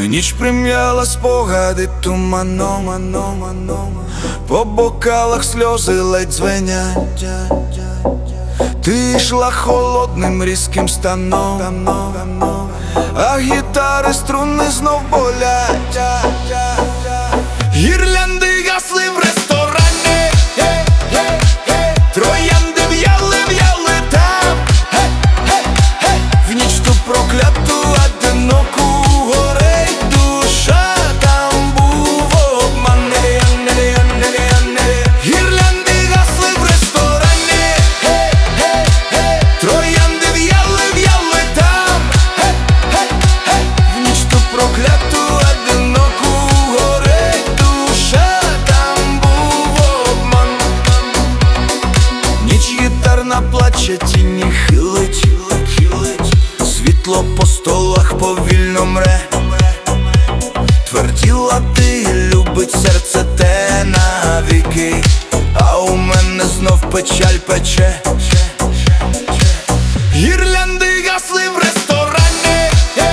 Ніч прим'яла спогади туманом, по бокалах сльози ледь дзвенять. Ти йшла холодним різким станом, а гітари струни знов болять. Гірлянди гасли в ресторані, троянди в'яли там, в ніч ту прокляту одиноку горить душа, там був обман. Гірлянди гасли в ресторані, троянди в'яли там, в ніч ту прокляту одиноку горить душа, там був обман. Ніч гітарна плаче, тіні хилить, світло по столах повільно мре. Тверділа ти, любить серце те навіки, а у мене знов печаль пече. Гірлянди гасли в ресторані,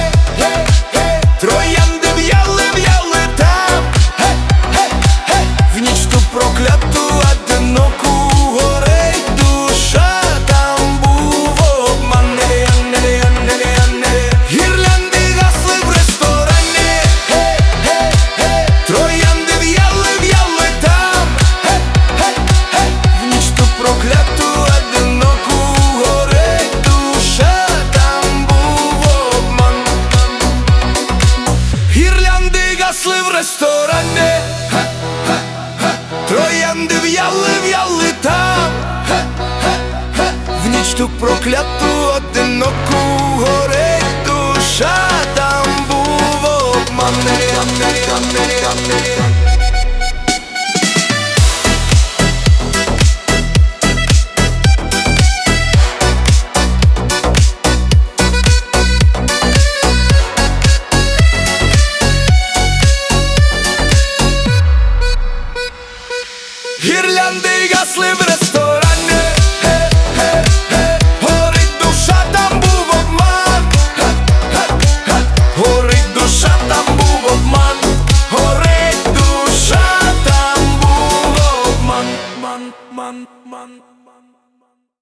троянди в'яли там, в ніч ту прокляту одиноку горить душа, там був обман. Гірлянди гасли в ресторані, троянди в'яли там, в ніч ту прокляту одиноку горить душа, там був обман. Гірлянди гасли в ресторані, троянди в'яли там, в ніч ту прокляту одиноку